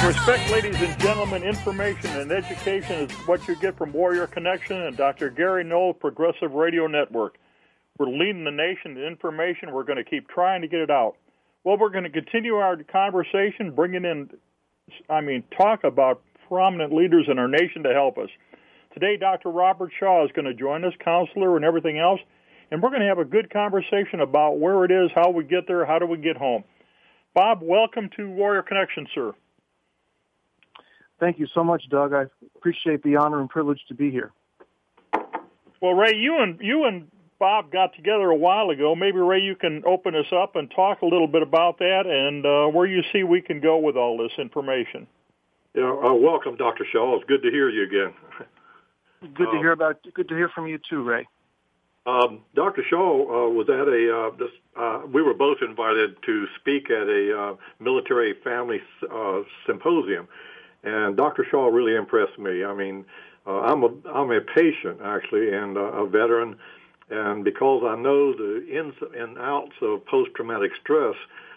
Respect, ladies and gentlemen, information and education is what you get from Warrior Connection and Dr. Gary Knoll, Progressive Radio Network. We're leading the nation in information. We're going to keep trying to get it out. Well, we're going to continue our conversation, bringing in, talk about prominent leaders in our nation to help us. Today, Dr. Robert Shaw is going to join us, counselor and everything else, and we're going to have a good conversation about where it is, how we get there, how do we get home. Bob, welcome to Warrior Connection, sir. Thank you so much, Doug. I appreciate the honor and privilege to be here. Well, Ray, you and Bob got together a while ago. Maybe, Ray, you can open us up and talk a little bit about that and where you see we can go with all this information. Yeah, welcome, Dr. Shaw. It's good to hear you again. Good to hear from you too, Ray. Dr. Shaw was at we were both invited to speak at a military family symposium. And Dr. Shaw really impressed me. I mean, I'm a patient, actually, and a veteran. And because I know the ins and outs of post-traumatic stress,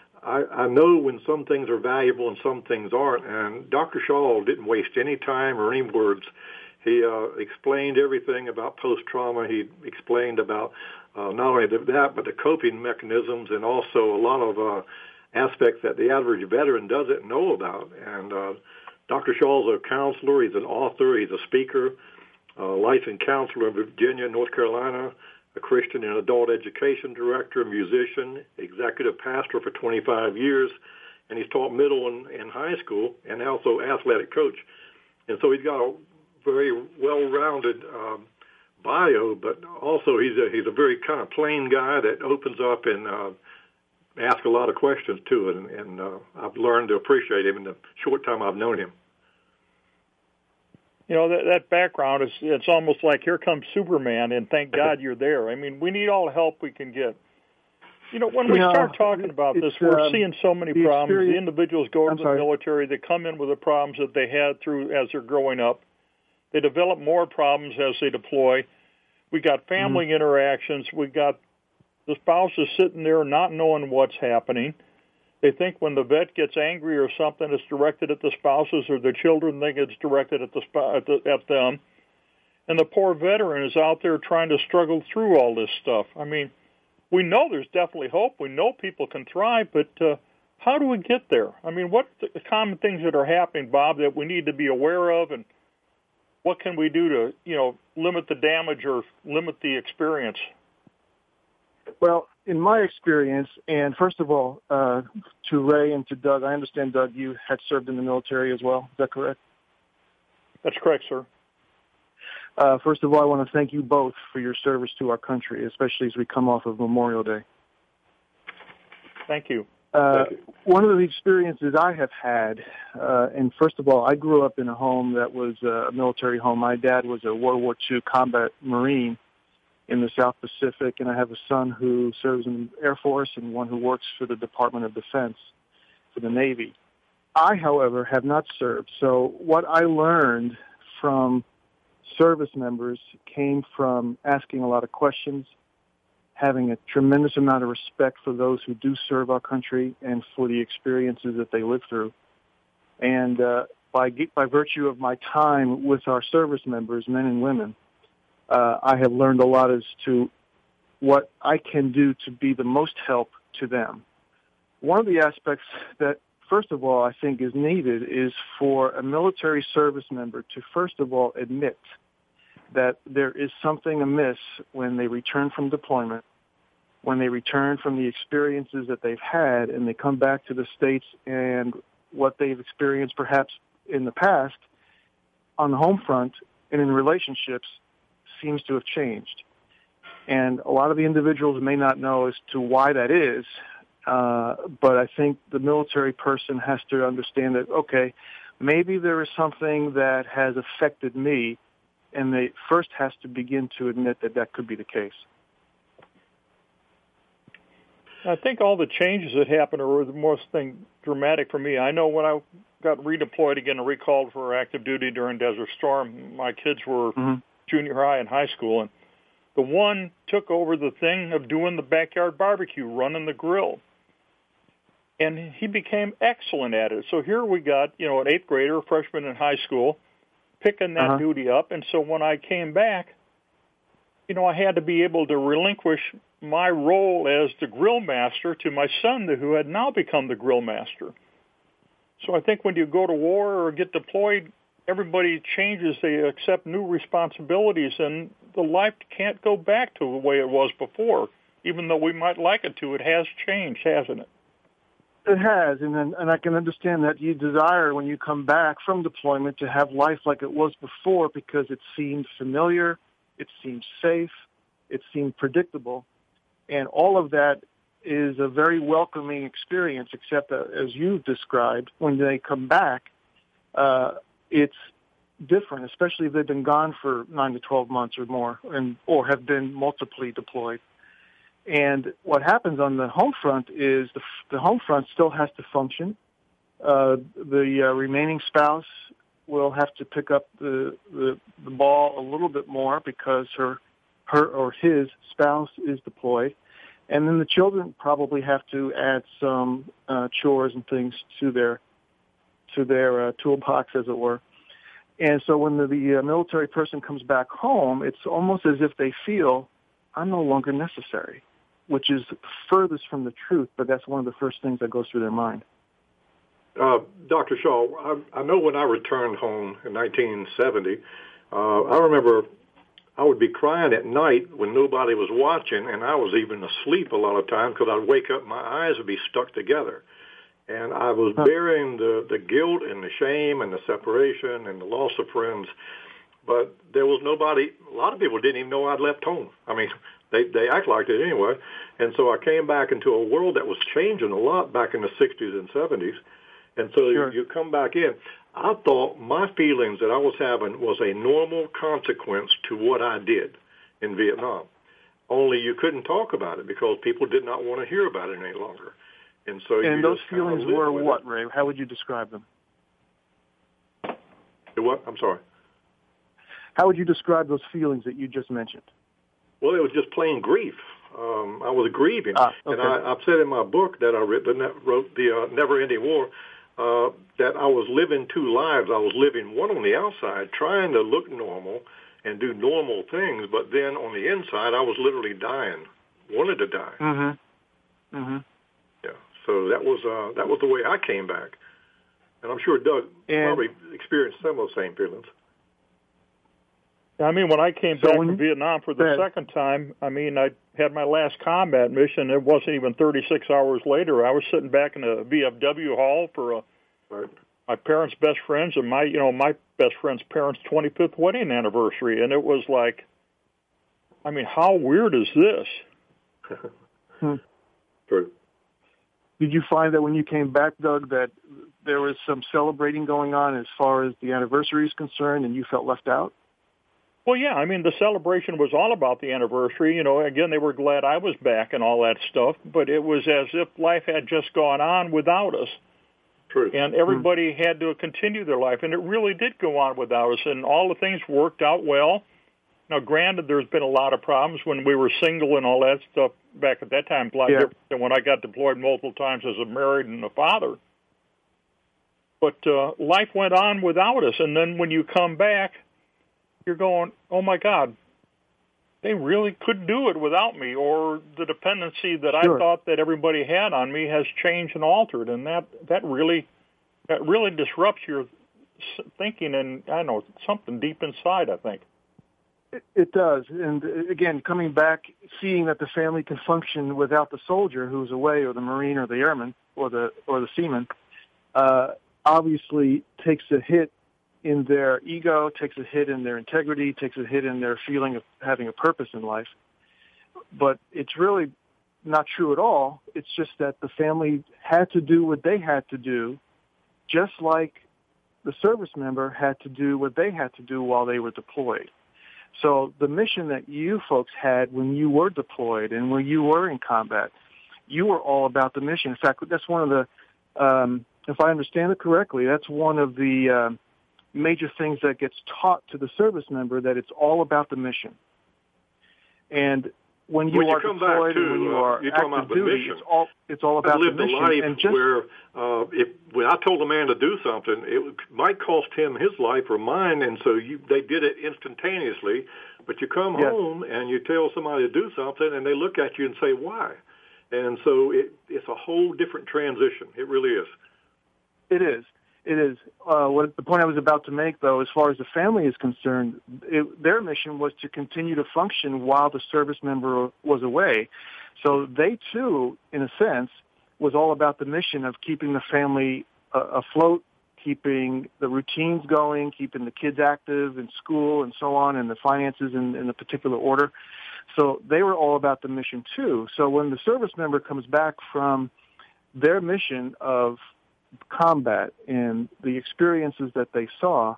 I know when some things are valuable and some things aren't. And Dr. Shaw didn't waste any time or any words. He explained everything about post-trauma. He explained about not only that, but the coping mechanisms and also a lot of aspects that the average veteran doesn't know about. And Dr. Shaw's a counselor, he's an author, he's a speaker, a licensed counselor in Virginia, North Carolina, a Christian and adult education director, musician, executive pastor for 25 years, and he's taught middle and high school, and also athletic coach. And so he's got a very well-rounded bio, but also he's a very kind of plain guy that opens up and asks a lot of questions too, and I've learned to appreciate him in the short time I've known him. You know, that background, it's almost like here comes Superman, and thank God you're there. I mean, we need all the help we can get. You know, when we start talking about this, we're seeing so many problems. The individuals go to the military, they come in with the problems that they had as they're growing up. They develop more problems as they deploy. We got family interactions. We got the spouses sitting there not knowing what's happening. They think when the vet gets angry or something, it's directed at the spouses, or the children think it's directed at them. And the poor veteran is out there trying to struggle through all this stuff. I mean, we know there's definitely hope. We know people can thrive, but how do we get there? I mean, what the common things that are happening, Bob, that we need to be aware of, and what can we do to, limit the damage or limit the experience? Well, in my experience, and first of all, to Ray and to Doug, I understand, Doug, you had served in the military as well. Is that correct? That's correct, sir. First of all, I want to thank you both for your service to our country, especially as we come off of Memorial Day. Thank you. One of the experiences I have had, and first of all, I grew up in a home that was a military home. My dad was a World War II combat Marine in the South Pacific, and I have a son who serves in the Air Force and one who works for the Department of Defense for the Navy. I, however, have not served. So what I learned from service members came from asking a lot of questions, having a tremendous amount of respect for those who do serve our country and for the experiences that they live through. And by virtue of my time with our service members, men and women, I have learned a lot as to what I can do to be the most help to them. One of the aspects that, first of all, I think is needed is for a military service member to, first of all, admit that there is something amiss when they return from deployment, when they return from the experiences that they've had, and they come back to the States, and what they've experienced perhaps in the past on the home front and in relationships seems to have changed. And a lot of the individuals may not know as to why that is, but I think the military person has to understand that, okay, maybe there is something that has affected me, and they first has to begin to admit that that could be the case. I think all the changes that happened are the most dramatic for me. I know when I got redeployed again and recalled for active duty during Desert Storm, my kids were junior high and high school, and the one took over the thing of doing the backyard barbecue, running the grill. and he became excellent at it. So here we got, an 8th grader, a freshman in high school, picking that duty up. And so when I came back, I had to be able to relinquish my role as the grill master to my son, who had now become the grill master. So I think when you go to war or get deployed, everybody changes. They accept new responsibilities, and the life can't go back to the way it was before. Even though we might like it to, it has changed, hasn't it? It has, and I can understand that you desire, when you come back from deployment, to have life like it was before, because it seemed familiar, it seemed safe, it seemed predictable, and all of that is a very welcoming experience, except that, as you've described, when they come back, it's different, especially if they've been gone for 9 to 12 months or more, or have been multiply deployed. And what happens on the home front is the home front still has to function. The remaining spouse will have to pick up the ball a little bit more because her or his spouse is deployed. And then the children probably have to add some chores and things to their toolbox, as it were. And so when the military person comes back home, it's almost as if they feel, I'm no longer necessary, which is furthest from the truth, but that's one of the first things that goes through their mind. Dr. Shaw, I know when I returned home in 1970, I remember I would be crying at night when nobody was watching, and I was even asleep a lot of times because I'd wake up, my eyes would be stuck together. And I was bearing the guilt and the shame and the separation and the loss of friends, but there was nobody. A lot of people didn't even know I'd left home. I mean, they act like it anyway. And so I came back into a world that was changing a lot back in the 60s and 70s. And so you come back in. I thought my feelings that I was having was a normal consequence to what I did in Vietnam. Only you couldn't talk about it because people did not want to hear about it any longer. And so those feelings were what, Ray? How would you describe them? What? I'm sorry. How would you describe those feelings that you just mentioned? Well, it was just plain grief. I was grieving. Okay. And I've said in my book that I wrote the Never-Ending War, that I was living two lives. I was living one on the outside, trying to look normal and do normal things, but then on the inside, I was literally dying, wanted to die. Mm-hmm. Mm-hmm. Yeah. So that was the way I came back, and I'm sure Doug probably experienced some of those same feelings. I mean, when I came back from Vietnam for the second time, I mean, I had my last combat mission. It wasn't even 36 hours later. I was sitting back in a VFW hall for my parents' best friends and my best friend's parents' 25th wedding anniversary, and it was like, I mean, how weird is this? True. Did you find that when you came back, Doug, that there was some celebrating going on as far as the anniversary is concerned, and you felt left out? Well, yeah, I mean, the celebration was all about the anniversary. Again, they were glad I was back and all that stuff, but it was as if life had just gone on without us. True. And everybody had to continue their life, and it really did go on without us, and all the things worked out well. Now, granted, there's been a lot of problems when we were single and all that stuff back at that time, a lot different than when I got deployed multiple times as a married and a father. But life went on without us, and then when you come back, you're going, oh, my God, they really could do it without me, or the dependency that I thought that everybody had on me has changed and altered, and that really disrupts your thinking, and I don't know, something deep inside, I think. It does. And again, coming back, seeing that the family can function without the soldier who's away, or the Marine, or the airman, or the seaman, obviously takes a hit in their ego, takes a hit in their integrity, takes a hit in their feeling of having a purpose in life. But it's really not true at all. It's just that the family had to do what they had to do, just like the service member had to do what they had to do while they were deployed. So the mission that you folks had when you were deployed and when you were in combat, you were all about the mission. In fact, that's one of the, if I understand it correctly, that's one of the major things that gets taught to the service member, that it's all about the mission. And when you are deployed and when you are active duty, it's all about the mission. I lived a life where when I told a man to do something, it might cost him his life or mine, and so they did it instantaneously. But you come home and you tell somebody to do something, and they look at you and say, why? And so it's a whole different transition. It really is. It is. It is. The point I was about to make, though, as far as the family is concerned, their mission was to continue to function while the service member was away. So they, too, in a sense, was all about the mission of keeping the family afloat, keeping the routines going, keeping the kids active in school and so on, and the finances in a particular order. So they were all about the mission, too. So when the service member comes back from their mission of combat and the experiences that they saw,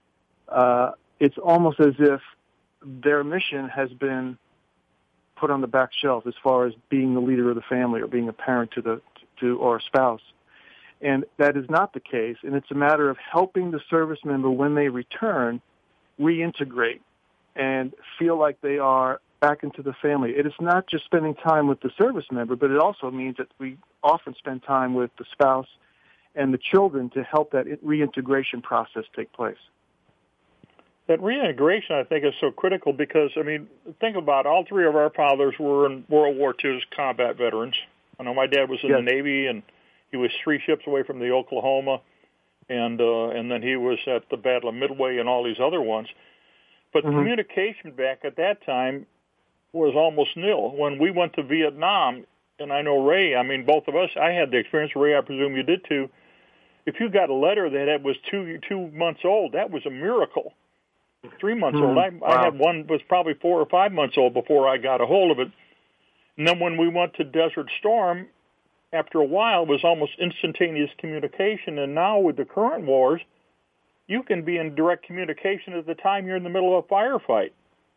it's almost as if their mission has been put on the back shelf as far as being the leader of the family or being a parent or a spouse. And that is not the case, and it's a matter of helping the service member when they return reintegrate and feel like they are back into the family. It is not just spending time with the service member, but it also means that we often spend time with the spouse and the children to help that reintegration process take place. That reintegration, I think, is so critical because, I mean, think about it. All three of our fathers were in World War II as combat veterans. I know my dad was in the Navy, and he was 3 ships away from the Oklahoma, and then he was at the Battle of Midway and all these other ones. But communication back at that time was almost nil. When we went to Vietnam, and I know Ray, I mean, both of us, I had the experience, Ray, I presume you did too. If you got a letter that was 2 months old, that was a miracle. 3 months old. I had one was probably 4 or 5 months old before I got a hold of it. And then when we went to Desert Storm, after a while, it was almost instantaneous communication. And now with the current wars, you can be in direct communication at the time you're in the middle of a firefight.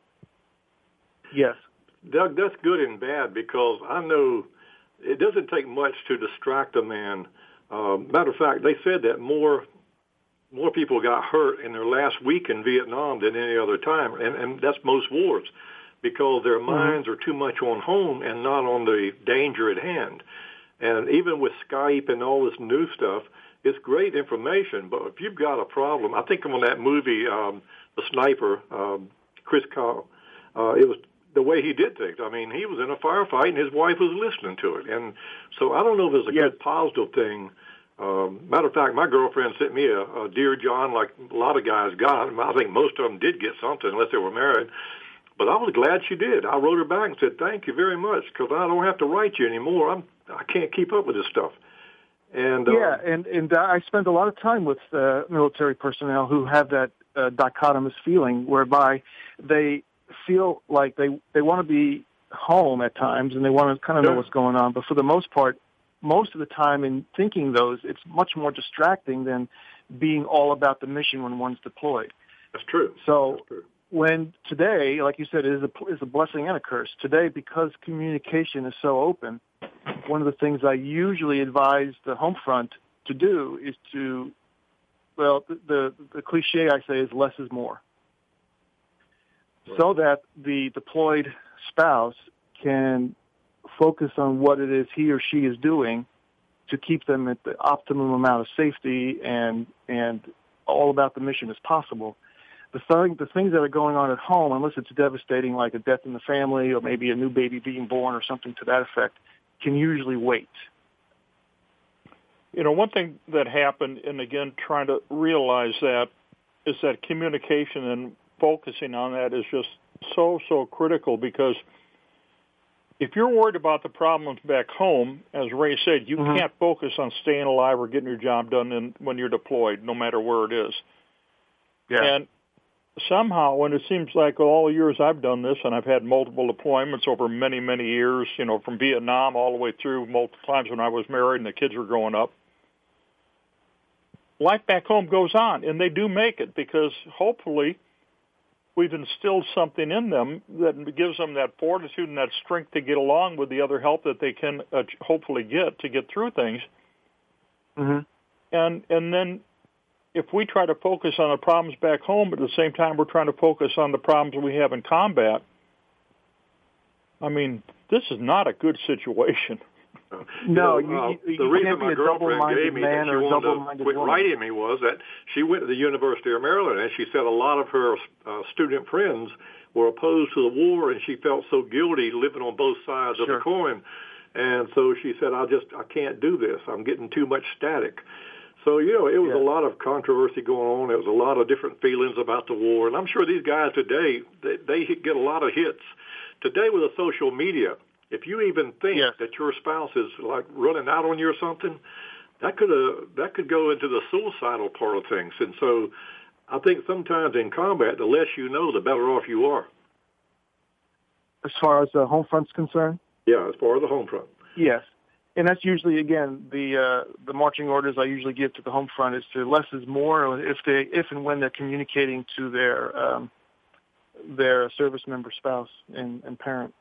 Yes. Doug, that's good and bad because I know it doesn't take much to distract a man. Matter of fact, they said that more people got hurt in their last week in Vietnam than any other time, and that's most wars because their minds are too much on home and not on the danger at hand. And even with Skype and all this new stuff, it's great information, but if you've got a problem, I think on that movie, The Sniper, Chris Kyle, it was the way he did things. I mean, he was in a firefight and his wife was listening to it. And so I don't know if it's a good positive thing. Matter of fact, my girlfriend sent me a Dear John like a lot of guys got. I think most of them did get something unless they were married. But I was glad she did. I wrote her back and said, thank you very much because I don't have to write you anymore. I can't keep up with this stuff. And and I spend a lot of time with military personnel who have that dichotomous feeling whereby they feel like they want to be home at times and they want to kind of know what's going on. But for the most part, most of the time in thinking those, it's much more distracting than being all about the mission when one's deployed. That's true. So That's true. When today, like you said, it is a blessing and a curse. Today, because communication is so open, one of the things I usually advise the home front to do is to, well, the cliche I say is less is more. Right. So that the deployed spouse can focus on what it is he or she is doing to keep them at the optimum amount of safety and all about the mission as possible. The things that are going on at home, unless it's devastating like a death in the family or maybe a new baby being born or something to that effect, can usually wait. You know, one thing that happened, and again, trying to realize that, is that communication and focusing on that is just so critical because if you're worried about the problems back home, as Ray said, you can't focus on staying alive or getting your job done when you're deployed, no matter where it is. Yeah. And somehow, when it seems like all the years I've done this, and I've had multiple deployments over many, many years, you know, from Vietnam all the way through multiple times when I was married and the kids were growing up, life back home goes on, and they do make it because hopefully we've instilled something in them that gives them that fortitude and that strength to get along with the other help that they can hopefully get to get through things. And then if we try to focus on the problems back home, but at the same time we're trying to focus on the problems we have in combat, I mean, this is not a good situation. No, the reason my girlfriend gave me that she wanted to quit writing me was that she went to the University of Maryland, and she said a lot of her student friends were opposed to the war, and she felt so guilty living on both sides of the coin. And so she said, I can't do this. I'm getting too much static. So, it was a lot of controversy going on. There was a lot of different feelings about the war. And I'm sure these guys today, they get a lot of hits. Today with the social media, if you even think that your spouse is like running out on you or something, that could go into the suicidal part of things. And so I think sometimes in combat, the less you know, the better off you are. As far as the home front's concerned? Yeah, as far as the home front. Yes. And that's usually, again, the marching orders I usually give to the home front is to less is more if and when they're communicating to their service member spouse and parent.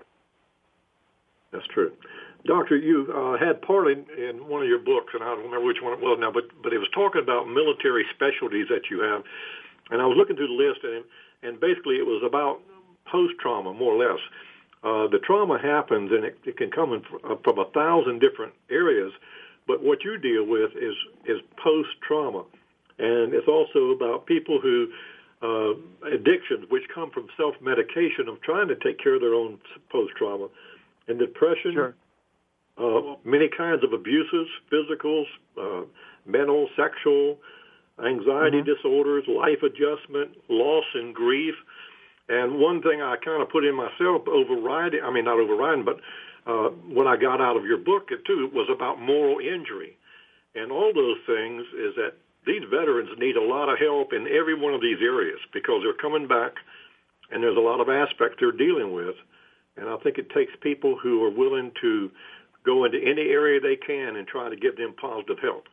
That's true. Doctor, you had part in one of your books, and I don't remember which one it was now, but it was talking about military specialties that you have. And I was looking through the list, and basically it was about post-trauma, more or less. The trauma happens, and it can come from 1,000 different areas, but what you deal with is post-trauma. And it's also about people who, addictions, which come from self-medication of trying to take care of their own post-trauma. And depression, many kinds of abuses, physicals, mental, sexual, anxiety disorders, life adjustment, loss and grief. And one thing I kind of put in myself, not overriding, but what I got out of your book, too, was about moral injury. And all those things is that these veterans need a lot of help in every one of these areas because they're coming back, and there's a lot of aspects they're dealing with. And I think it takes people who are willing to go into any area they can and try to give them positive help.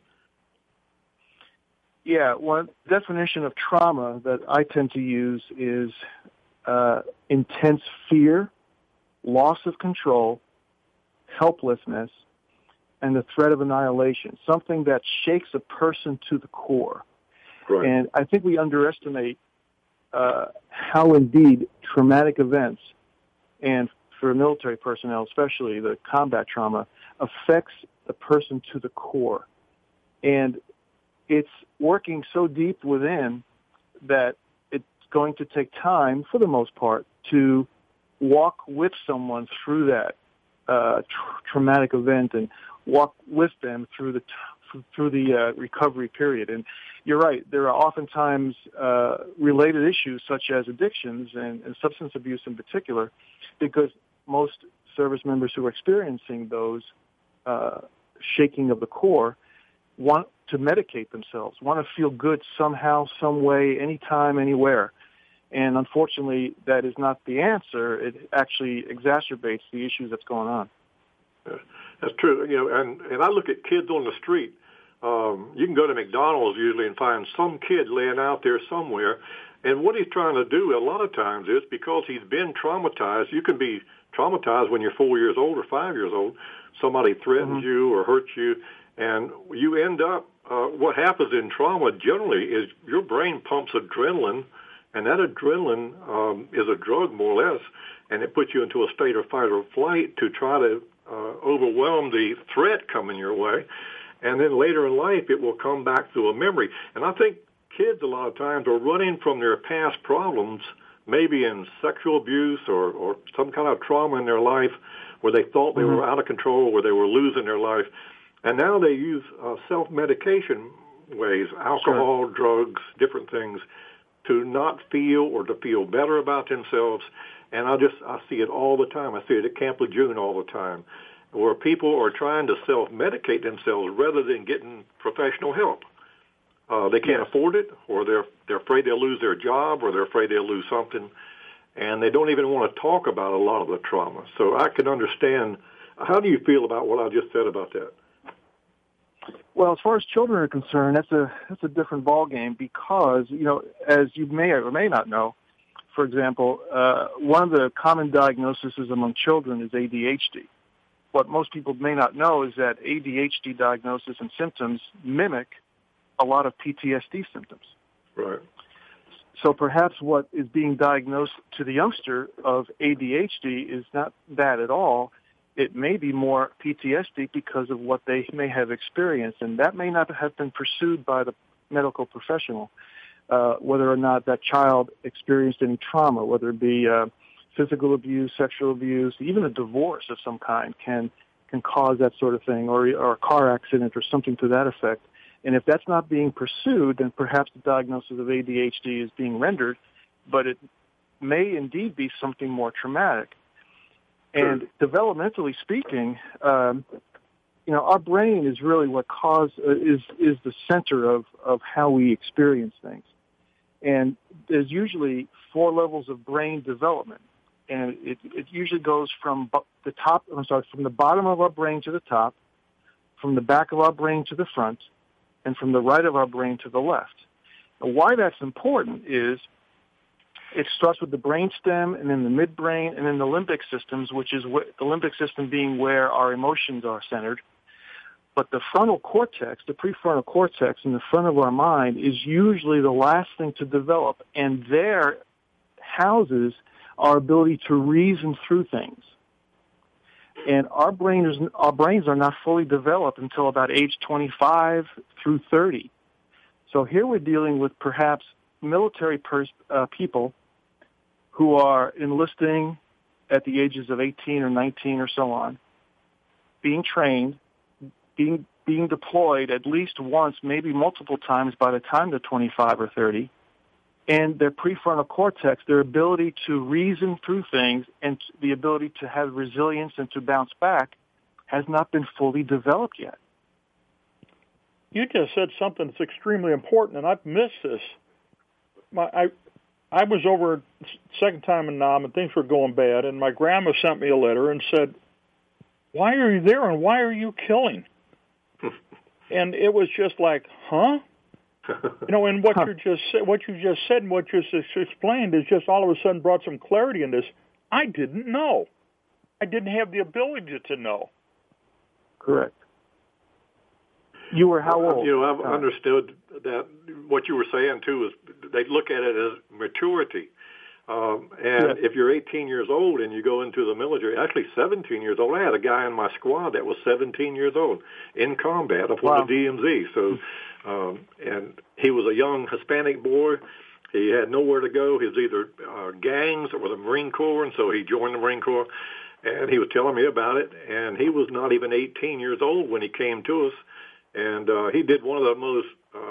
Yeah, one definition of trauma that I tend to use is intense fear, loss of control, helplessness, and the threat of annihilation, something that shakes a person to the core. Right. And I think we underestimate how indeed traumatic events, and for military personnel especially, the combat trauma, affects the person to the core. And it's working so deep within that it's going to take time, for the most part, to walk with someone through that traumatic event and walk with them through the recovery period. And you're right, there are oftentimes related issues such as addictions and substance abuse in particular, because most service members who are experiencing those shaking of the core want to medicate themselves, want to feel good somehow, some way, anytime, anywhere. And unfortunately, that is not the answer. It actually exacerbates the issues that's going on. That's true. And I look at kids on the street. You can go to McDonald's usually and find some kid laying out there somewhere. And what he's trying to do a lot of times is, because he's been traumatized, you can be traumatized when you're 4 years old or 5 years old. Somebody threatens you or hurts you, and you end up, what happens in trauma generally is your brain pumps adrenaline, and that adrenaline is a drug more or less, and it puts you into a state of fight or flight to try to overwhelm the threat coming your way. And then later in life, it will come back through a memory. And I think kids a lot of times are running from their past problems, maybe in sexual abuse or some kind of trauma in their life where they thought they were out of control, where they were losing their life. And now they use self-medication ways, alcohol, drugs, different things, to not feel or to feel better about themselves. And I see it all the time. I see it at Camp Lejeune all the time, where people are trying to self-medicate themselves rather than getting professional help. They can't afford it, or they're afraid they'll lose their job, or they're afraid they'll lose something, and they don't even want to talk about a lot of the trauma. So I can understand. How do you feel about what I just said about that? Well, as far as children are concerned, that's a different ballgame because, as you may or may not know, for example, one of the common diagnoses among children is ADHD. What most people may not know is that ADHD diagnosis and symptoms mimic a lot of PTSD symptoms. Right. So perhaps what is being diagnosed to the youngster of ADHD is not that at all. It may be more PTSD because of what they may have experienced, and that may not have been pursued by the medical professional, whether or not that child experienced any trauma, whether it be physical abuse, sexual abuse, even a divorce of some kind can cause that sort of thing, or a car accident or something to that effect. And if that's not being pursued, then perhaps the diagnosis of ADHD is being rendered, but it may indeed be something more traumatic. And developmentally speaking, our brain is really what is the center of how we experience things. And there's usually 4 levels of brain development. And it usually goes from the bottom of our brain to the top, from the back of our brain to the front, and from the right of our brain to the left. Now, why that's important is it starts with the brainstem and then the midbrain and then the limbic systems, which is the limbic system being where our emotions are centered. But the frontal cortex, the prefrontal cortex in the front of our mind is usually the last thing to develop, and there houses our ability to reason through things. And our brains are not fully developed until about age 25 through 30. So here we're dealing with perhaps military people who are enlisting at the ages of 18 or 19 or so on, being trained, being deployed at least once, maybe multiple times by the time they're 25 or 30. And their prefrontal cortex, their ability to reason through things and the ability to have resilience and to bounce back has not been fully developed yet. You just said something that's extremely important, and I've missed this. I was over second time in Nam, and things were going bad, and my grandma sent me a letter and said, "Why are you there, and why are you killing?" And it was just like, huh? And what you just said, and what you just explained is just all of a sudden brought some clarity in this. I didn't know. I didn't have the ability to know. Correct. You were how old? I've understood that what you were saying too is they look at it as maturity. If you're 18 years old and you go into the military, actually 17 years old, I had a guy in my squad that was 17 years old in combat up on the DMZ. So, and he was a young Hispanic boy. He had nowhere to go. He was either gangs or the Marine Corps, and so he joined the Marine Corps. And he was telling me about it, and he was not even 18 years old when he came to us. And he did one of the most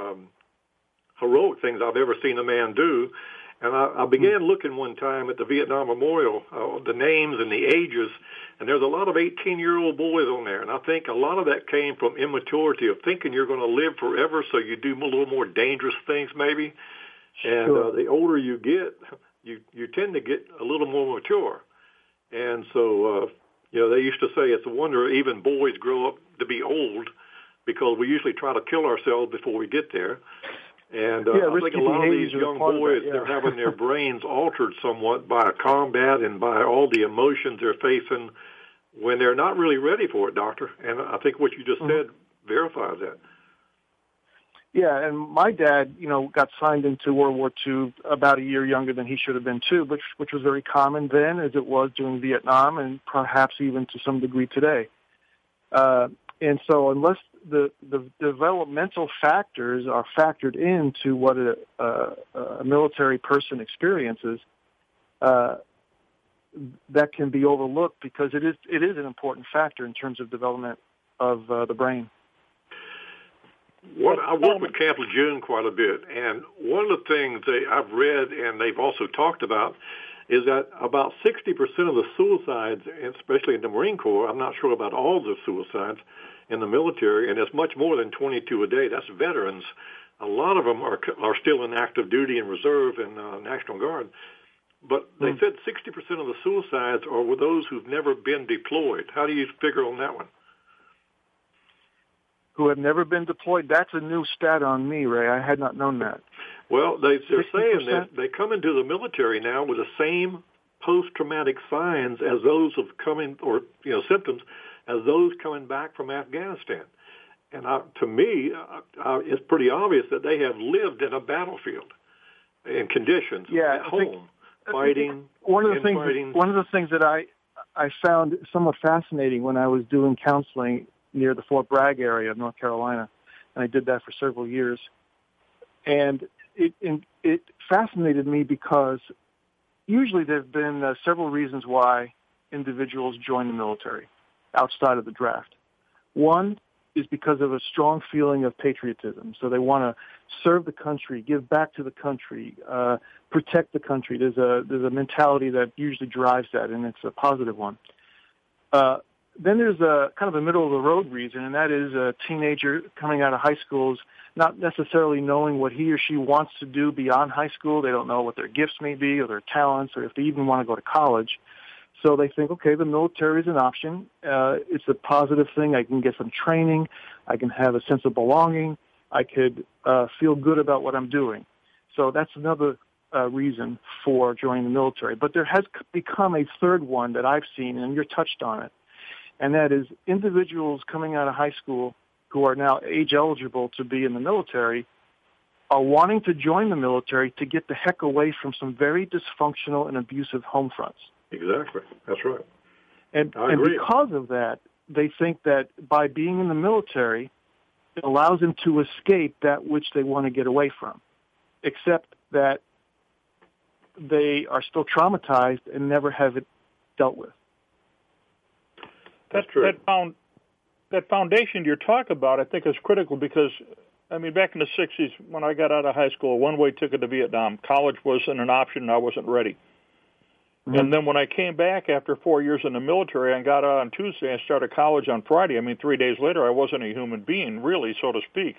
heroic things I've ever seen a man do. And I began looking one time at the Vietnam Memorial, the names and the ages, and there's a lot of 18-year-old boys on there. And I think a lot of that came from immaturity of thinking you're going to live forever, so you do a little more dangerous things maybe. And the older you get, you tend to get a little more mature. And so, they used to say it's a wonder even boys grow up to be old because we usually try to kill ourselves before we get there. And I think a lot of these young boys, they're having their brains altered somewhat by combat and by all the emotions they're facing when they're not really ready for it, Doctor. And I think what you just said verifies that. Yeah, and my dad, got signed into World War II about a year younger than he should have been too, which was very common then as it was during Vietnam and perhaps even to some degree today. And so unless the developmental factors are factored into what a military person experiences, that can be overlooked because it is an important factor in terms of development of the brain. I work with Camp Lejeune quite a bit, and one of the things I've read and they've also talked about is that about 60% of the suicides, especially in the Marine Corps, I'm not sure about all the suicides in the military, and it's much more than 22 a day. That's veterans. A lot of them are still in active duty and reserve and National Guard. But they said 60% of the suicides are with those who've never been deployed. How do you figure on that one? Who have never been deployed? That's a new stat on me, Ray. I had not known that. Well, they're saying that they come into the military now with the same post-traumatic signs as those of symptoms as those coming back from Afghanistan. And to me, it's pretty obvious that they have lived in a battlefield. in conditions at home, fighting. One of the things that I found somewhat fascinating when I was doing counseling near the Fort Bragg area of North Carolina, and I did that for several years, and it fascinated me because usually there have been several reasons why individuals join the military outside of the draft. One is because of a strong feeling of patriotism. So they want to serve the country, give back to the country, protect the country. There's a mentality that usually drives that, and it's a positive one. Then there's a kind of a middle-of-the-road reason, and that is a teenager coming out of high schools not necessarily knowing what he or she wants to do beyond high school. They don't know what their gifts may be or their talents or if they even want to go to college. So they think, okay, the military is an option. It's a positive thing. I can get some training. I can have a sense of belonging. I could feel good about what I'm doing. So that's another reason for joining the military. But there has become a third one that I've seen, and you touched on it, and that is individuals coming out of high school who are now age eligible to be in the military are wanting to join the military to get the heck away from some very dysfunctional and abusive home fronts. Exactly. That's right. And because of that, they think that by being in the military, it allows them to escape that which they want to get away from, except that they are still traumatized and never have it dealt with. That's true. That foundation you're talking about, I think, is critical because, I mean, back in the 60s, when I got out of high school, a one-way ticket to Vietnam. College wasn't an option, and I wasn't ready. Mm-hmm. And then when I came back after 4 years in the military and got out on Tuesday and started college on Friday, I mean, 3 days later, I wasn't a human being, really, so to speak.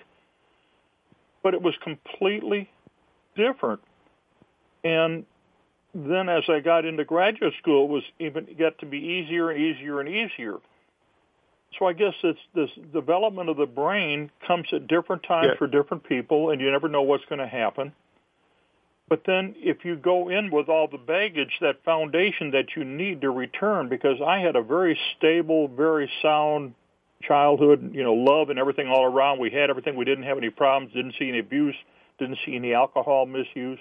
But it was completely different. And then as I got into graduate school, it was even got to be easier and easier and easier. So I guess it's this development of the brain comes at different times for different people, and you never know what's going to happen. But then if you go in with all the baggage, that foundation that you need to return, because I had a very stable, very sound childhood, love and everything all around. We had everything. We didn't have any problems, didn't see any abuse, didn't see any alcohol misuse.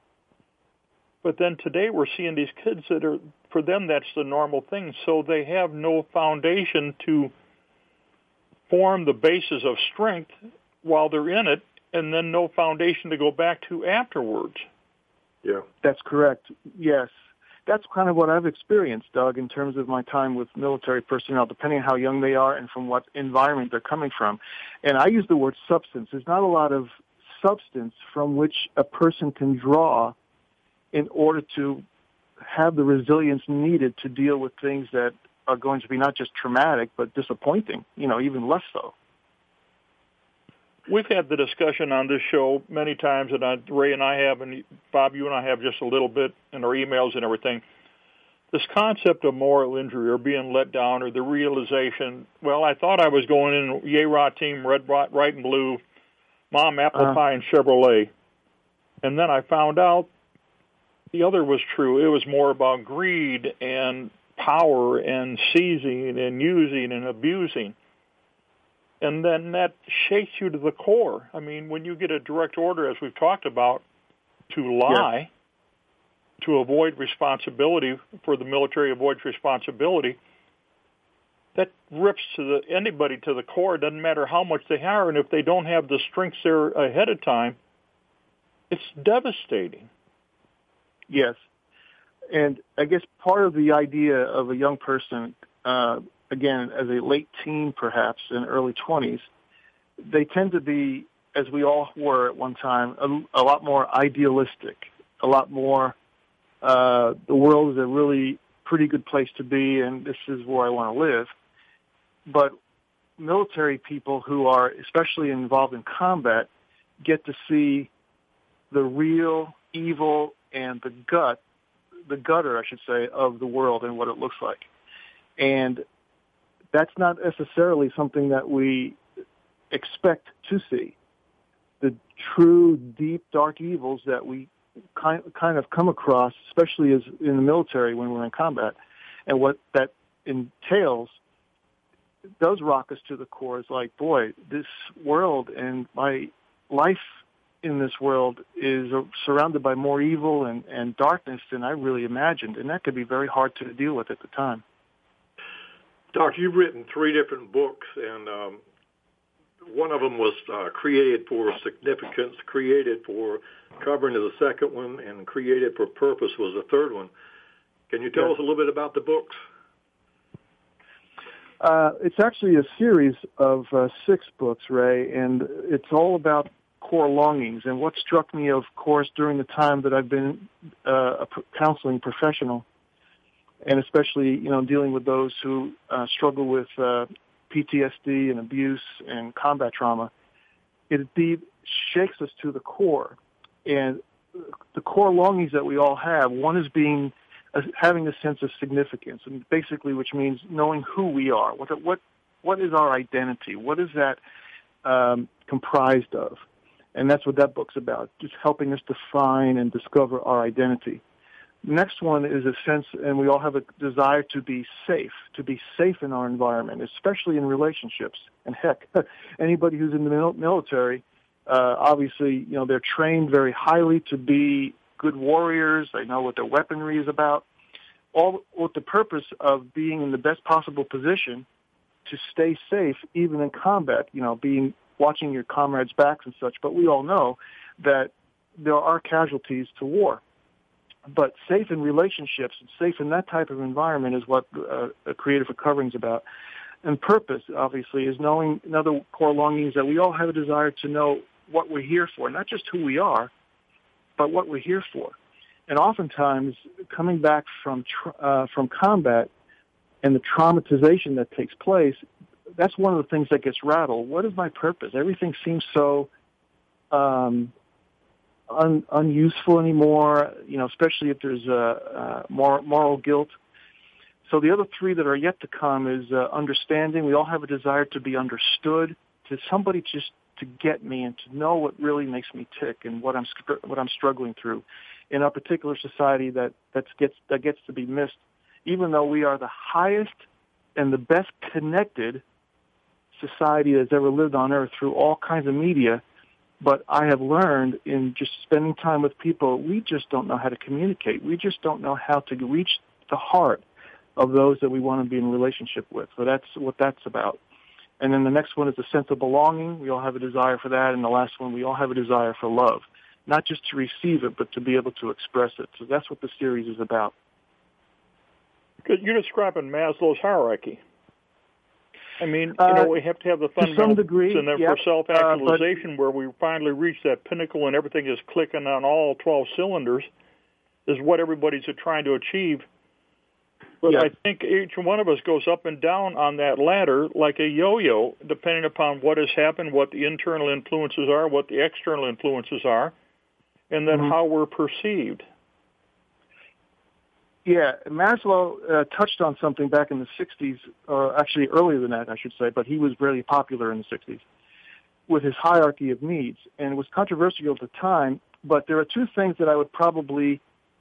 But then today we're seeing these kids that are, for them, that's the normal thing. So they have no foundation to form the basis of strength while they're in it, and then no foundation to go back to afterwards. Yeah. That's correct. Yes. That's kind of what I've experienced, Doug, in terms of my time with military personnel, depending on how young they are and from what environment they're coming from. And I use the word substance. There's not a lot of substance from which a person can draw in order to have the resilience needed to deal with things that are going to be not just traumatic, but disappointing, even less so. We've had the discussion on this show many times, and Ray and I have, and Bob, you and I have just a little bit in our emails and everything. This concept of moral injury or being let down or the realization, well, I thought I was going in yay-rah team, red, white, and blue, mom, apple pie, and Chevrolet. And then I found out the other was true. It was more about greed and power and seizing and using and abusing. And then that shakes you to the core. I mean, when you get a direct order, as we've talked about, to lie, to avoid responsibility, for the military avoids responsibility, that rips anybody to the core. It doesn't matter how much they are, and if they don't have the strength there ahead of time, it's devastating. Yes. And I guess part of the idea of a young person, again, as a late teen perhaps, in early 20s, they tend to be, as we all were at one time, a lot more idealistic, a lot more, the world is a really pretty good place to be and this is where I want to live. But military people who are especially involved in combat get to see the real evil and the gutter, I should say, of the world and what it looks like. And that's not necessarily something that we expect to see. The true, deep, dark evils that we kind of come across, especially as in the military when we're in combat, and what that entails does rock us to the core. It's like, boy, this world and my life in this world is surrounded by more evil and darkness than I really imagined, and that could be very hard to deal with at the time. Doctor, you've written 3 different books, and one of them was Created for Significance, Created for Covering is the second one, and Created for Purpose was the third one. Can you tell us a little bit about the books? It's actually a series of 6 books, Ray, and it's all about core longings. And what struck me, of course, during the time that I've been a counseling professional, and especially, dealing with those who struggle with PTSD and abuse and combat trauma, it indeed shakes us to the core. And the core longings that we all have, one is having a sense of significance, and basically, which means knowing who we are. What is our identity? What is that comprised of? And that's what that book's about, just helping us define and discover our identity. Next one is a sense, and we all have a desire to be safe in our environment, especially in relationships. And heck, anybody who's in the military, obviously, they're trained very highly to be good warriors. They know what their weaponry is about, all with the purpose of being in the best possible position to stay safe, even in combat, watching your comrades' backs and such. But we all know that there are casualties to war. But safe in relationships and safe in that type of environment is what Created for Covering is about. And purpose, obviously, is knowing another core longings that we all have a desire to know what we're here for, not just who we are, but what we're here for. And oftentimes, coming back from combat and the traumatization that takes place, that's one of the things that gets rattled. What is my purpose? Everything seems so unuseful anymore, especially if there's moral guilt. So the other 3 that are yet to come is understanding. We all have a desire to be understood, to somebody just to get me and to know what really makes me tick and what I'm struggling through in a particular society that gets to be missed, even though we are the highest and the best connected society that's ever lived on Earth through all kinds of media. But I have learned in just spending time with people, we just don't know how to communicate. We just don't know how to reach the heart of those that we want to be in relationship with. So that's what that's about. And then the next one is a sense of belonging. We all have a desire for that. And the last one, we all have a desire for love, not just to receive it, but to be able to express it. So that's what the series is about. You're describing Maslow's hierarchy. I mean, we have to have the fundamentals, to some degree, and then for self-actualization, where we finally reach that pinnacle and everything is clicking on all 12 cylinders, is what everybody's trying to achieve. But I think each one of us goes up and down on that ladder like a yo-yo, depending upon what has happened, what the internal influences are, what the external influences are, and then how we're perceived. Yeah, Maslow touched on something back in the 60s, or actually earlier than that, I should say, but he was really popular in the 60s with his hierarchy of needs. And it was controversial at the time, but there are 2 things that I would probably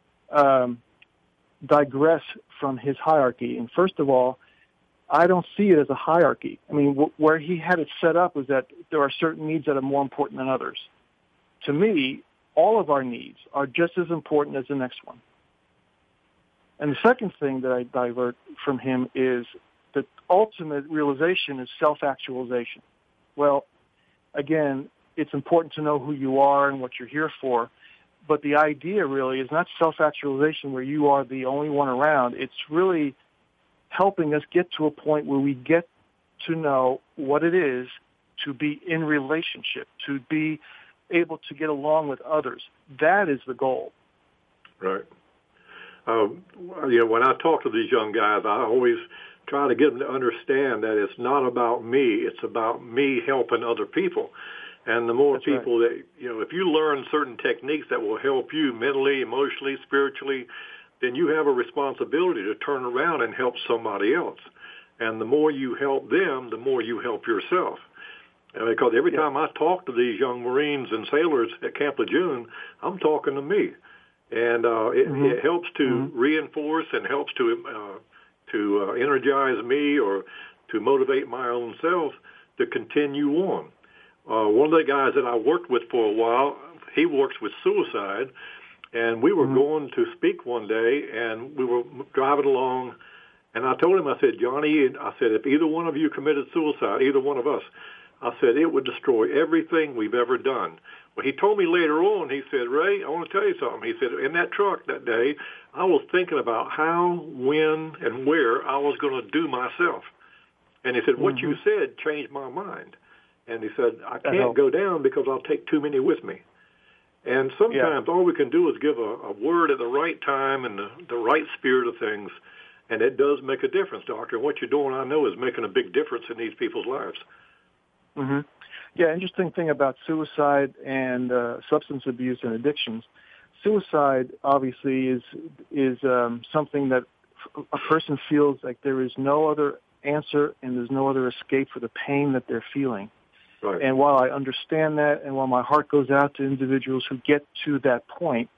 digress from his hierarchy. And first of all, I don't see it as a hierarchy. I mean, where he had it set up was that there are certain needs that are more important than others. To me, all of our needs are just as important as the next one. And the second thing that I divert from him is the ultimate realization is self-actualization. Well, again, it's important to know who you are and what you're here for, but the idea really is not self-actualization where you are the only one around. It's really helping us get to a point where we get to know what it is to be in relationship, to be able to get along with others. That is the goal. Right. When I talk to these young guys, I always try to get them to understand that it's not about me. It's about me helping other people. And the more people that, if you learn certain techniques that will help you mentally, emotionally, spiritually, then you have a responsibility to turn around and help somebody else. And the more you help them, the more you help yourself. Because every time I talk to these young Marines and sailors at Camp Lejeune, I'm talking to me. And it helps to reinforce and helps to energize me or to motivate my own self to continue on. one of the guys that I worked with for a while, he works with suicide, and we were going to speak one day, and we were driving along, and I told him, I said, Johnny, I said, if either one of you committed suicide, either one of us, I said, it would destroy everything we've ever done. Well, he told me later on, he said, Ray, I want to tell you something. He said, in that truck that day, I was thinking about how, when, and where I was going to do myself. And he said, what you said changed my mind. And he said, I can't go down because I'll take too many with me. And sometimes all we can do is give a word at the right time and the right spirit of things, and it does make a difference, Doctor. And what you're doing, I know, is making a big difference in these people's lives. Mm-hmm. Yeah, interesting thing about suicide and substance abuse and addictions. Suicide, obviously, is something that a person feels like there is no other answer and there's no other escape for the pain that they're feeling. Right. And while I understand that, and while my heart goes out to individuals who get to that point,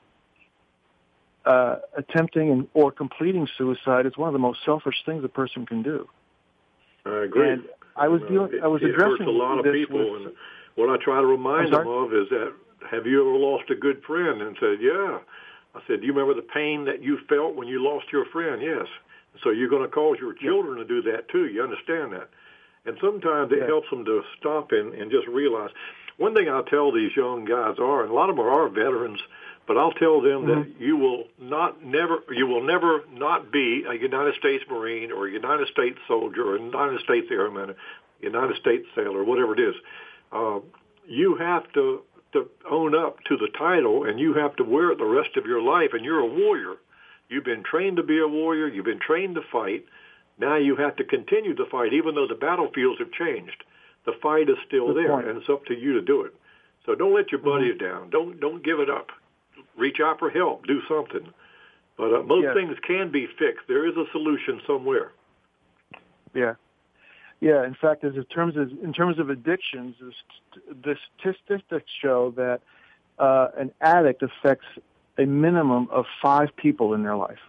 attempting or completing suicide is one of the most selfish things a person can do. I agree. And I was addressing it hurts a lot of people, and what I try to remind them of is that, have you ever lost a good friend? And said, yeah. I said, do you remember the pain that you felt when you lost your friend? Yes. So you're going to cause your children to do that too. You understand that? And sometimes it helps them to stop and just realize. One thing I tell these young guys and a lot of them are veterans, but I'll tell them that you will never not be a United States Marine or a United States soldier or a United States Airman, United States sailor, whatever it is. You have to own up to the title, and you have to wear it the rest of your life, and you're a warrior. You've been trained to be a warrior. You've been trained to fight. Now you have to continue to fight, even though the battlefields have changed. The fight is still there, and it's up to you to do it. So don't let your buddies down. Don't give it up. Reach out for help. Do something. But most things can be fixed. There is a solution somewhere. Yeah. Yeah. In fact, in terms of addictions, the statistics show that an addict affects a minimum of 5 people in their life.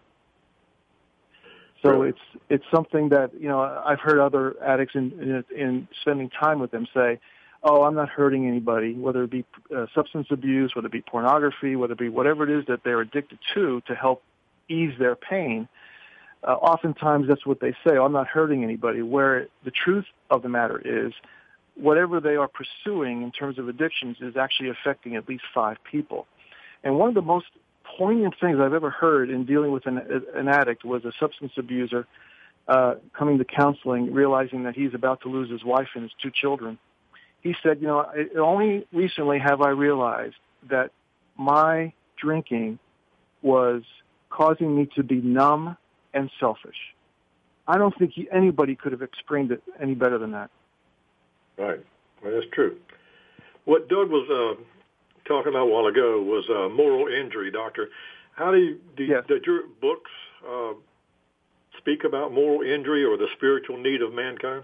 So it's something that, I've heard other addicts in spending time with them say, oh, I'm not hurting anybody, whether it be substance abuse, whether it be pornography, whether it be whatever it is that they're addicted to help ease their pain. Oftentimes that's what they say, oh, I'm not hurting anybody, where the truth of the matter is whatever they are pursuing in terms of addictions is actually affecting at least 5 people. And one of the most poignant things I've ever heard in dealing with an addict was a substance abuser coming to counseling, realizing that he's about to lose his wife and his 2 children. He said, only recently have I realized that my drinking was causing me to be numb and selfish. I don't think anybody could have explained it any better than that. Right. Well, that's true. What Doug was talking about a while ago was moral injury, Doctor. How did your books speak about moral injury or the spiritual need of mankind?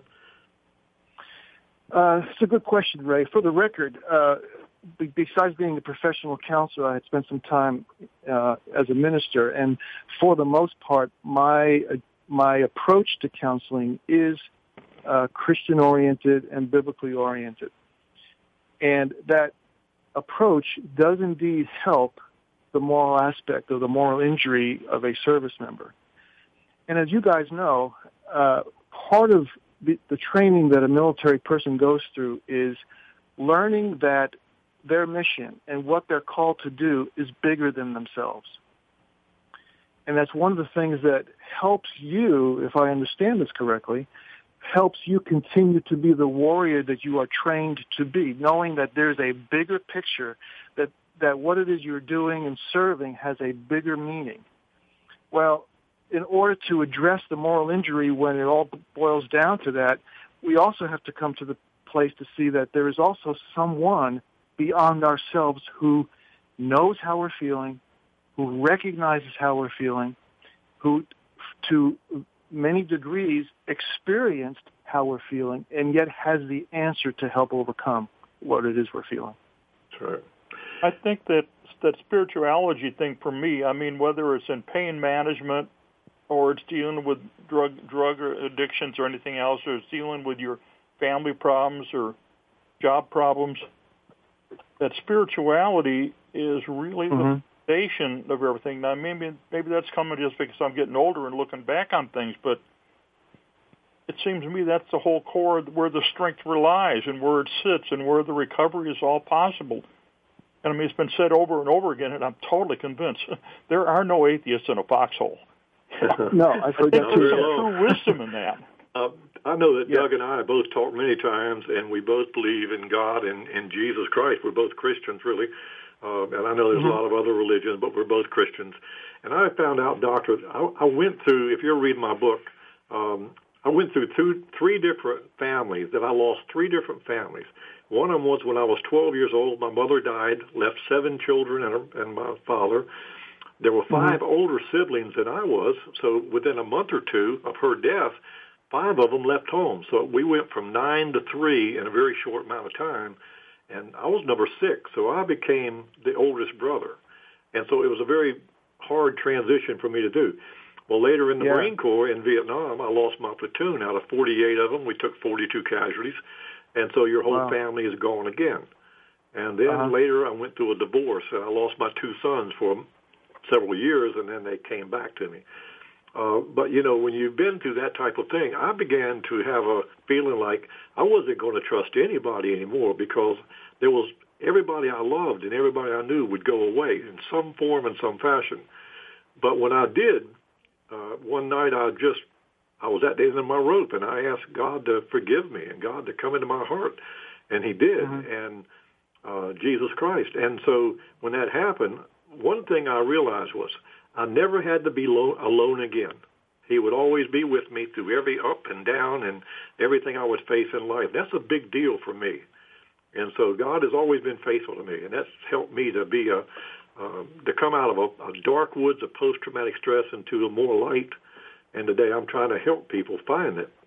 It's a good question, Ray. For the record, besides being a professional counselor, I had spent some time as a minister, and for the most part, my approach to counseling is Christian-oriented and biblically oriented. And that approach does indeed help the moral aspect of the moral injury of a service member. And as you guys know, part of the training that a military person goes through is learning that their mission and what they're called to do is bigger than themselves. And that's one of the things that helps you, if I understand this correctly, helps you continue to be the warrior that you are trained to be, knowing that there's a bigger picture, that what it is you're doing and serving has a bigger meaning. Well, in order to address the moral injury when it all boils down to that, we also have to come to the place to see that there is also someone beyond ourselves who knows how we're feeling, who recognizes how we're feeling, who to many degrees experienced how we're feeling, and yet has the answer to help overcome what it is we're feeling. That's right. I think that spirituality thing for me, I mean, whether it's in pain management or it's dealing with drug addictions or anything else, or it's dealing with your family problems or job problems, that spirituality is really the foundation of everything. Now, maybe that's coming just because I'm getting older and looking back on things, but it seems to me that's the whole core where the strength relies and where it sits and where the recovery is all possible. And I mean, it's been said over and over again, and I'm totally convinced there are no atheists in a foxhole. No, I've heard that too. There's some true wisdom in that. I know that Doug and I both talked many times, and we both believe in God and in Jesus Christ. We're both Christians, really. And I know there's a lot of other religions, but we're both Christians. And I found out, Doctor, I went through, if you're reading my book, I went through three different families that I lost, three different families. One of them was when I was 12 years old. My mother died, left 7 children and my father. There were 5 older siblings than I was, so within a month or two of her death, 5 of them left home. So we went from 9 to 3 in a very short amount of time, and I was number 6, so I became the oldest brother. And so it was a very hard transition for me to do. Well, later in the Marine Corps in Vietnam, I lost my platoon. Out of 48 of them, we took 42 casualties, and so your whole family is gone again. And then later I went through a divorce, and I lost my 2 sons for several years, and then they came back to me. But, you know, when you've been through that type of thing, I began to have a feeling like I wasn't going to trust anybody anymore because there was everybody I loved and everybody I knew would go away in some form and some fashion. But when I did, one night I was at the end of my rope, and I asked God to forgive me and God to come into my heart, and He did, and Jesus Christ. And so when that happened, one thing I realized was I never had to be alone again. He would always be with me through every up and down and everything I would face in life. That's a big deal for me. And so God has always been faithful to me, and that's helped me to be to come out of a dark woods of post-traumatic stress into a more light. And today I'm trying to help people find it.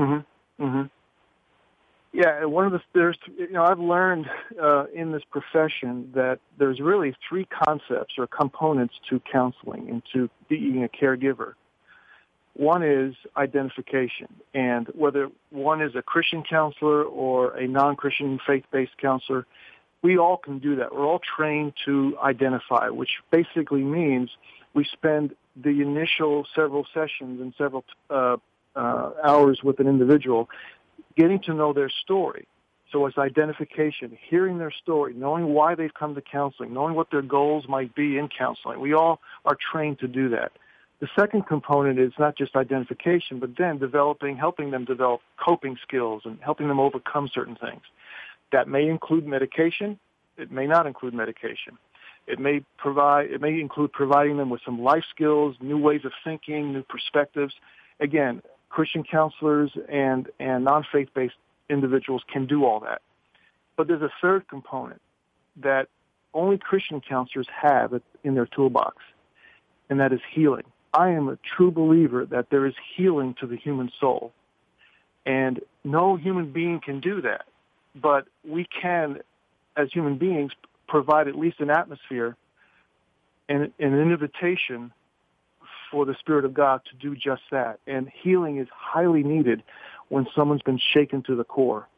Yeah, I've learned in this profession that there's really 3 concepts or components to counseling and to being a caregiver. One is identification, and whether one is a Christian counselor or a non-Christian faith-based counselor, we all can do that. We're all trained to identify, which basically means we spend the initial several sessions and several hours with an individual getting to know their story. So it's identification, hearing their story, knowing why they've come to counseling, knowing what their goals might be in counseling. We all are trained to do that. The second component is not just identification, but then helping them develop coping skills and helping them overcome certain things. That may include medication. It may not include medication. It may include providing them with some life skills, new ways of thinking, new perspectives. Again, Christian counselors and non-faith-based individuals can do all that. But there's a third component that only Christian counselors have in their toolbox, and that is healing. I am a true believer that there is healing to the human soul, and no human being can do that. But we can, as human beings, provide at least an atmosphere and an invitation for the Spirit of God to do just that. And healing is highly needed when someone's been shaken to the core.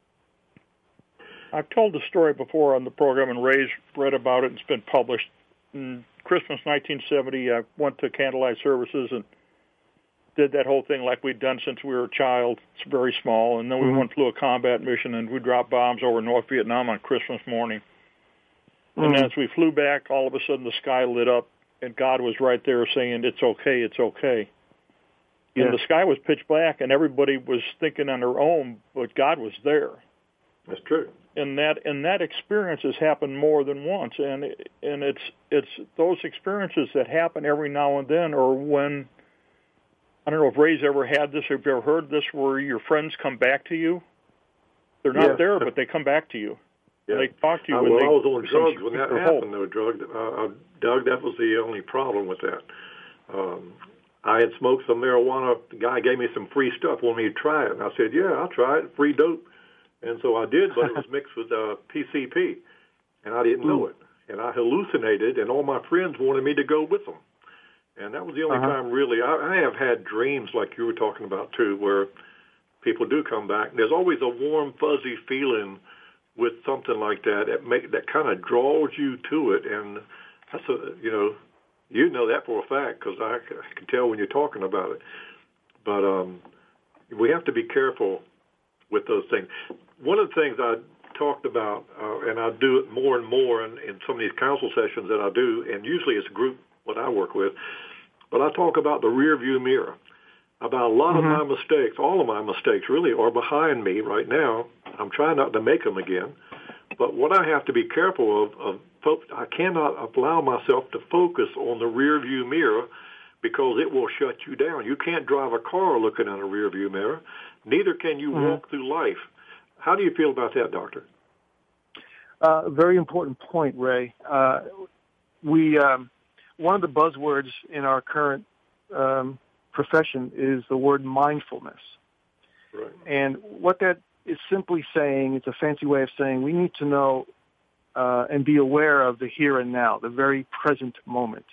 I've told the story before on the program, and Ray's read about it. It's been published. In Christmas 1970, I went to candlelight services and did that whole thing like we'd done since we were a child. It's very small. And then we flew a combat mission, and we dropped bombs over North Vietnam on Christmas morning. And as we flew back, all of a sudden the sky lit up, and God was right there saying, "It's okay, it's okay." Yes. And the sky was pitch black, and everybody was thinking on their own, but God was there. That's true. And that experience has happened more than once, and it's those experiences that happen every now and then, or when, I don't know if Ray's ever had this, or if you've ever heard this, where your friends come back to you. They're not there, but they come back to you. Yeah. They talk to you. I was on drugs when that happened, though, Doug. That was the only problem with that. I had smoked some marijuana. The guy gave me some free stuff, wanted me to try it. And I said, yeah, I'll try it, free dope. And so I did, but it was mixed with PCP, and I didn't know it. And I hallucinated, and all my friends wanted me to go with them. And that was the only time, really. I have had dreams like you were talking about, too, where people do come back. There's always a warm, fuzzy feeling with something like that, that kind of draws you to it, and that's you know that for a fact because I can tell when you're talking about it. But we have to be careful with those things. One of the things I talked about, and I do it more and more in some of these counsel sessions that I do, and usually it's a group what I work with, but I talk about the rear view mirror, about a lot of my mistakes, all of my mistakes really are behind me right now. I'm trying not to make them again. But what I have to be careful of I cannot allow myself to focus on the rear view mirror because it will shut you down. You can't drive a car looking in a rear view mirror. Neither can you walk through life. How do you feel about that, Doctor? Very important point, Ray. One of the buzzwords in our current profession is the word mindfulness. Right. And what that is simply saying, it's a fancy way of saying we need to know and be aware of the here and now, the very present moment.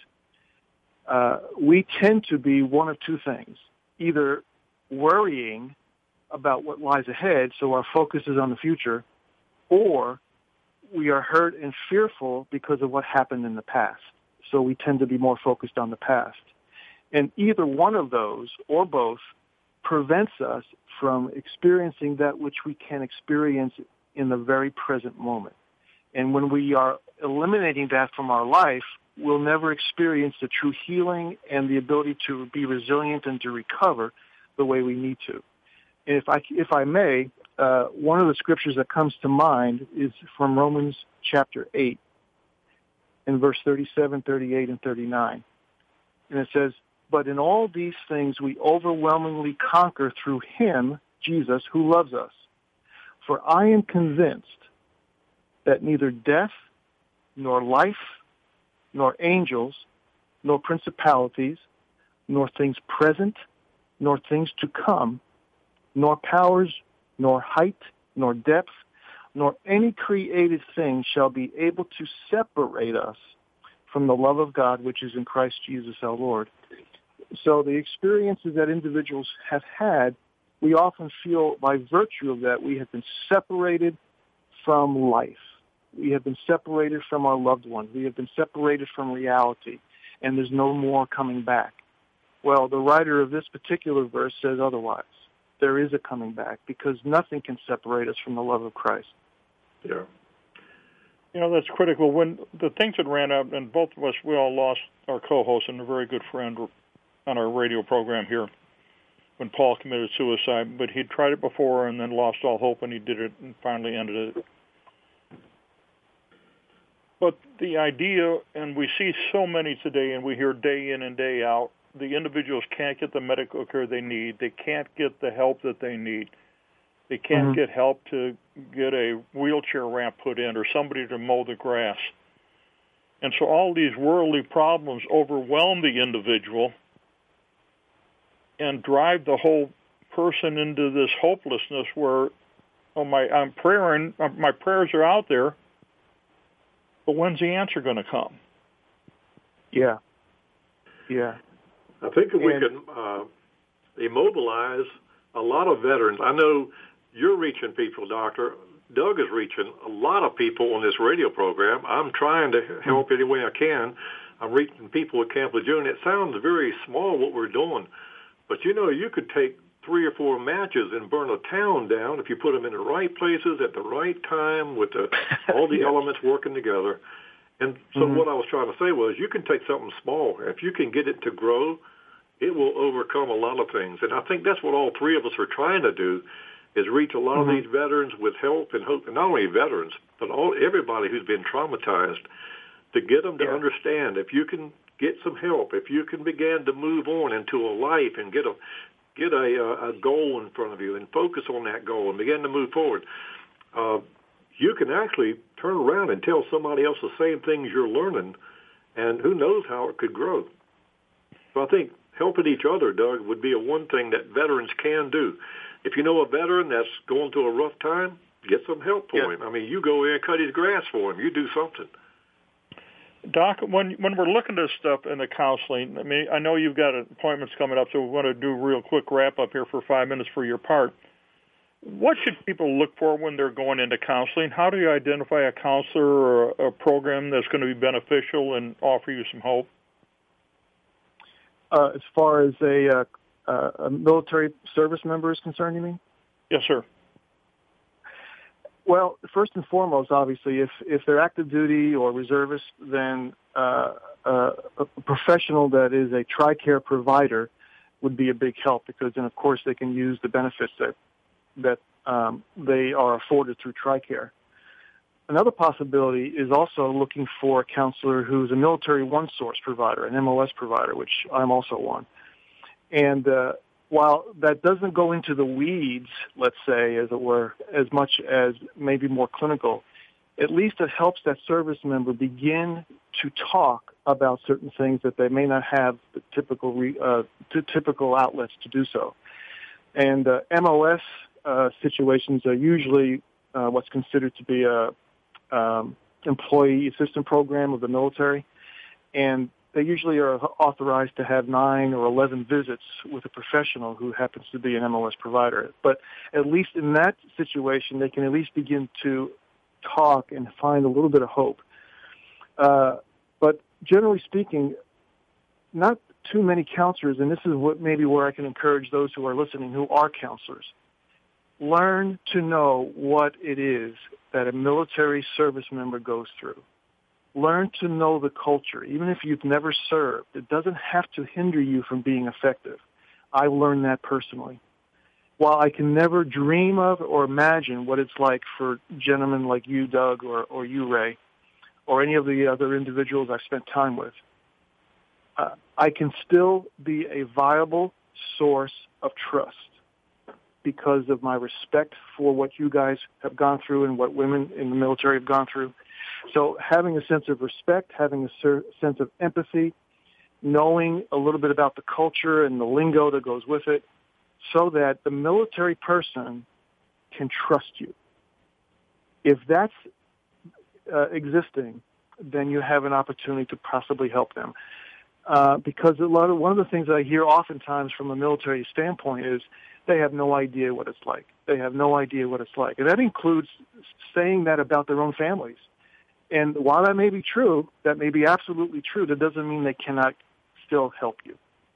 We tend to be one of two things, either worrying about what lies ahead, so our focus is on the future, or we are hurt and fearful because of what happened in the past. So we tend to be more focused on the past. And either one of those, or both, prevents us from experiencing that which we can experience in the very present moment. And when we are eliminating that from our life, we'll never experience the true healing and the ability to be resilient and to recover the way we need to. And if I may, one of the scriptures that comes to mind is from Romans chapter 8, in verse 37, 38, and 39. And it says, "But in all these things we overwhelmingly conquer through him, Jesus, who loves us. For I am convinced that neither death, nor life, nor angels, nor principalities, nor things present, nor things to come, nor powers, nor height, nor depth, nor any created thing shall be able to separate us from the love of God which is in Christ Jesus our Lord." So the experiences that individuals have had, we often feel by virtue of that we have been separated from life. We have been separated from our loved ones. We have been separated from reality, and there's no more coming back. Well, the writer of this particular verse says otherwise. There is a coming back because nothing can separate us from the love of Christ. Yeah. You know, that's critical. When the things that ran out, and both of us, we all lost our co-host and a very good friend on our radio program here when Paul committed suicide, but he'd tried it before and then lost all hope, and he did it and finally ended it. But the idea, and we see so many today, and we hear day in and day out, the individuals can't get the medical care they need. They can't get the help that they need. They can't get help to get a wheelchair ramp put in or somebody to mow the grass. And so all these worldly problems overwhelm the individual and drive the whole person into this hopelessness where, I'm praying, my prayers are out there, but when's the answer going to come? Yeah. I think if we can immobilize a lot of veterans. I know you're reaching people, Doctor. Doug is reaching a lot of people on this radio program. I'm trying to help any way I can. I'm reaching people at Camp Lejeune. It sounds very small what we're doing, but you could take 3 or 4 matches and burn a town down if you put them in the right places at the right time with all the elements working together. And so what I was trying to say was you can take something small. If you can get it to grow, it will overcome a lot of things. And I think that's what all 3 of us are trying to do is reach a lot of these veterans with help and hope, and not only veterans, but everybody who's been traumatized, to get them to understand if you can get some help, if you can begin to move on into a life and get a goal in front of you and focus on that goal and begin to move forward, you can actually turn around and tell somebody else the same things you're learning, and who knows how it could grow. So I think helping each other, Doug, would be one thing that veterans can do. If you know a veteran that's going through a rough time, get some help for him. I mean, you go in and cut his grass for him. You do something. Doc, when we're looking at this stuff in the counseling, I mean, I know you've got appointments coming up, so we want to do a real quick wrap-up here for 5 minutes for your part. What should people look for when they're going into counseling? How do you identify a counselor or a program that's going to be beneficial and offer you some hope? As far as a military service member is concerned, you mean? Yes, sir. Well, first and foremost, obviously, if they're active duty or reservist, then a professional that is a TRICARE provider would be a big help, because then, of course, they can use the benefits that they are afforded through TRICARE. Another possibility is also looking for a counselor who's a military one-source provider, an MOS provider, which I'm also one. And while that doesn't go into the weeds, let's say, as it were, as much as maybe more clinical, at least it helps that service member begin to talk about certain things that they may not have the typical outlets to do so. And MOS situations are usually what's considered to be a employee assistance program of the military, and they usually are authorized to have 9 or 11 visits with a professional who happens to be an MOS provider. But at least in that situation, they can at least begin to talk and find a little bit of hope. But generally speaking, not too many counselors, and this is what maybe where I can encourage those who are listening who are counselors. Learn to know what it is that a military service member goes through. Learn to know the culture. Even if you've never served, it doesn't have to hinder you from being effective. I learned that personally. While I can never dream of or imagine what it's like for gentlemen like you, Doug, or you, Ray, or any of the other individuals I've spent time with, I can still be a viable source of trust because of my respect for what you guys have gone through and what women in the military have gone through. So having a sense of respect, having a sense of empathy, knowing a little bit about the culture and the lingo that goes with it, so that the military person can trust you. If that's existing, then you have an opportunity to possibly help them. Because one of the things I hear oftentimes from a military standpoint is they have no idea what it's like. They have no idea what it's like. And that includes saying that about their own families. And while that may be true, that may be absolutely true, that doesn't mean they cannot still help you.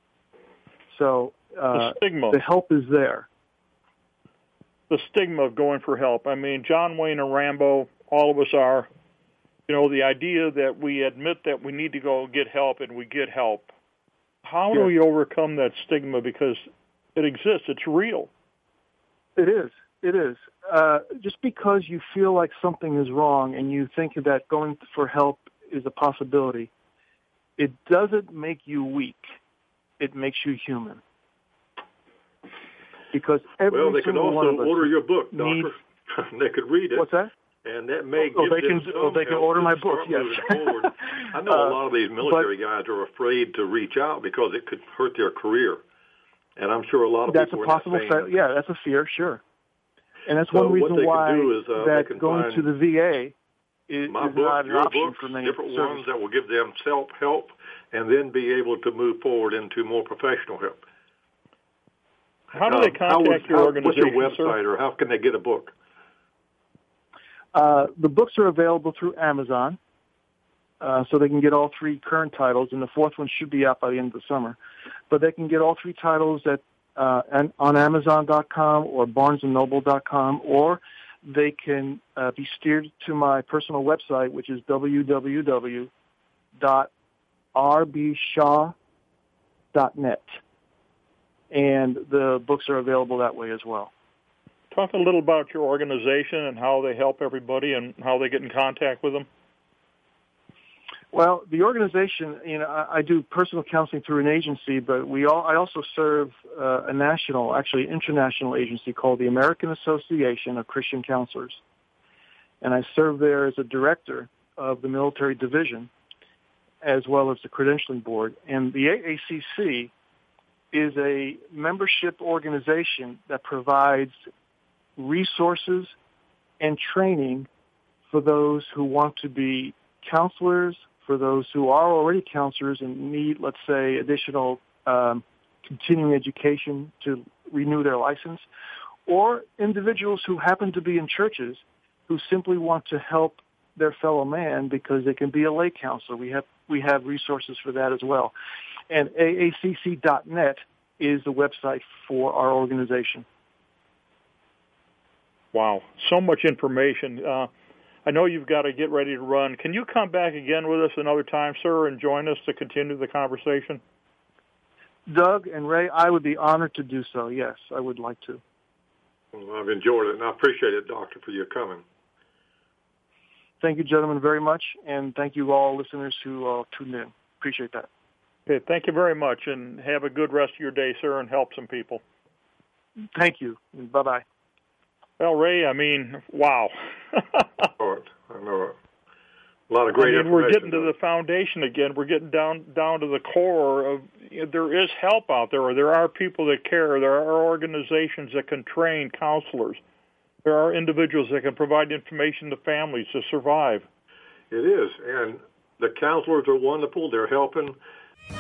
So the stigma. The help is there. The stigma of going for help. I mean, John Wayne and Rambo, all of us are. You know, the idea that we admit that we need to go get help and we get help. How do we overcome that stigma? Because it exists. It's real. It is. It is. Just because you feel like something is wrong and you think that going for help is a possibility, it doesn't make you weak. It makes you human. Because they can also order your book, Doctor. They could read it. What's that? And that may give them they can order my book, yes. I know a lot of these military guys are afraid to reach out because it could hurt their career. And I'm sure a lot of people that's a possible yeah, that's a fear, sure. And that's one reason why that going to the VA is not an option for many different ones that will give them self-help and then be able to move forward into more professional help. How do they contact your organization, what's your website, or how can they get a book? The books are available through Amazon, so they can get all 3 current titles, and the 4th one should be out by the end of the summer. But they can get all 3 titles on Amazon.com or BarnesandNoble.com, or they can be steered to my personal website, which is www.rbshaw.net. And the books are available that way as well. Talk a little about your organization and how they help everybody and how they get in contact with them. Well, the organization, I do personal counseling through an agency, but I also serve a international agency called the American Association of Christian Counselors. And I serve there as a director of the military division as well as the credentialing board. And the AACC is a membership organization that provides resources and training for those who want to be counselors, for those who are already counselors and need, let's say, additional continuing education to renew their license, or individuals who happen to be in churches who simply want to help their fellow man because they can be a lay counselor. We have resources for that as well. And AACC.net is the website for our organization. Wow, so much information. I know you've got to get ready to run. Can you come back again with us another time, sir, and join us to continue the conversation? Doug and Ray, I would be honored to do so. Yes, I would like to. Well, I've enjoyed it, and I appreciate it, Doctor, for your coming. Thank you, gentlemen, very much, and thank you all listeners who tuned in. Appreciate that. Okay, thank you very much, and have a good rest of your day, sir, and help some people. Thank you. Bye-bye. Well, Ray, I mean, wow. I know it. A lot of great information. We're getting to the foundation again. We're getting down to the core of, there is help out there. There are people that care. There are organizations that can train counselors. There are individuals that can provide information to families to survive. It is, and the counselors are wonderful. They're helping.